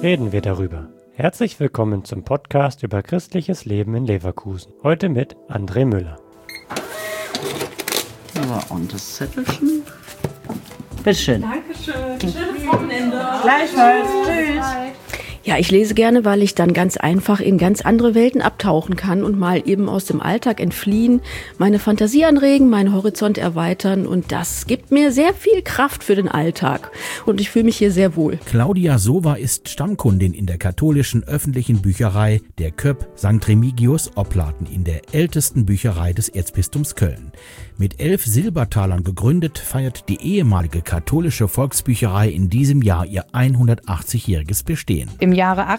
reden wir darüber. Herzlich willkommen zum Podcast über christliches Leben in Leverkusen. Heute mit André Müller. So, und das Zettelchen. Bitteschön. Dankeschön. Schönes Wochenende. Gleichfalls. Tschüss. Ja, ich lese gerne, weil ich dann ganz einfach in ganz andere Welten abtauchen kann und mal eben aus dem Alltag entfliehen, meine Fantasie anregen, meinen Horizont erweitern und das gibt mir sehr viel Kraft für den Alltag und ich fühle mich hier sehr wohl. Claudia Sowa ist Stammkundin in der katholischen öffentlichen Bücherei der Köpp St. Remigius Opladen in der ältesten Bücherei des Erzbistums Köln. Mit 11 Silbertalern gegründet, feiert die ehemalige katholische Volksbücherei in diesem Jahr ihr 180-jähriges Bestehen. Im Jahre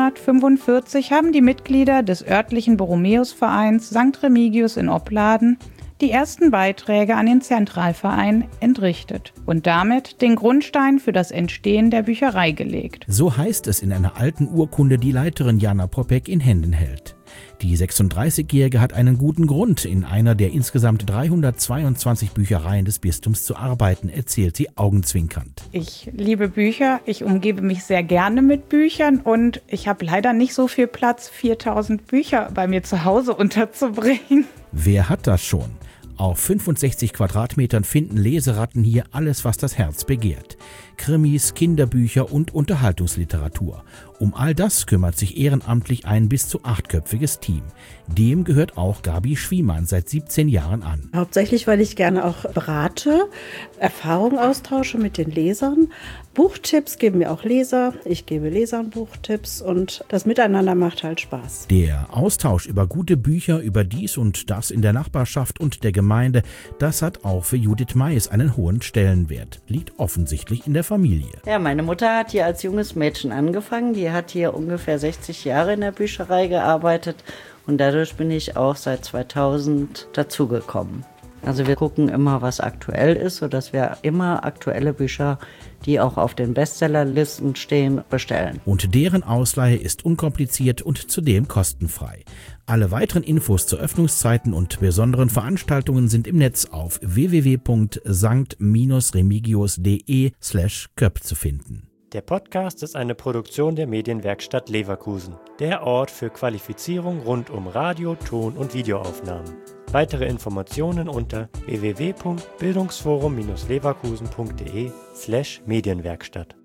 1845 haben die Mitglieder des örtlichen Borromäusvereins St. Remigius in Opladen die ersten Beiträge an den Zentralverein entrichtet und damit den Grundstein für das Entstehen der Bücherei gelegt. So heißt es in einer alten Urkunde, die Leiterin Jana Popek in Händen hält. Die 36-Jährige hat einen guten Grund, in einer der insgesamt 322 Büchereien des Bistums zu arbeiten, erzählt sie augenzwinkernd. Ich liebe Bücher, ich umgebe mich sehr gerne mit Büchern und ich habe leider nicht so viel Platz, 4000 Bücher bei mir zu Hause unterzubringen. Wer hat das schon? Auf 65 Quadratmetern finden Leseratten hier alles, was das Herz begehrt. Krimis, Kinderbücher und Unterhaltungsliteratur. Um all das kümmert sich ehrenamtlich ein bis zu 8-köpfiges Team. Dem gehört auch Gabi Schwiemann seit 17 Jahren an. Hauptsächlich, weil ich gerne auch berate, Erfahrungen austausche mit den Lesern. Buchtipps geben mir auch Leser, ich gebe Lesern Buchtipps und das Miteinander macht halt Spaß. Der Austausch über gute Bücher, über dies und das in der Nachbarschaft und der Gemeinde, das hat auch für Judith Mais einen hohen Stellenwert. Liegt offensichtlich in der Familie. Ja, meine Mutter hat hier als junges Mädchen angefangen. Die hat hier ungefähr 60 Jahre in der Bücherei gearbeitet und dadurch bin ich auch seit 2000 dazugekommen. Also wir gucken immer, was aktuell ist, sodass wir immer aktuelle Bücher, die auch auf den Bestsellerlisten stehen, bestellen. Und deren Ausleihe ist unkompliziert und zudem kostenfrei. Alle weiteren Infos zu Öffnungszeiten und besonderen Veranstaltungen sind im Netz auf www.st-remigius.de/köpp zu finden. Der Podcast ist eine Produktion der Medienwerkstatt Leverkusen, der Ort für Qualifizierung rund um Radio-, Ton- und Videoaufnahmen. Weitere Informationen unter www.bildungsforum-leverkusen.de/Medienwerkstatt.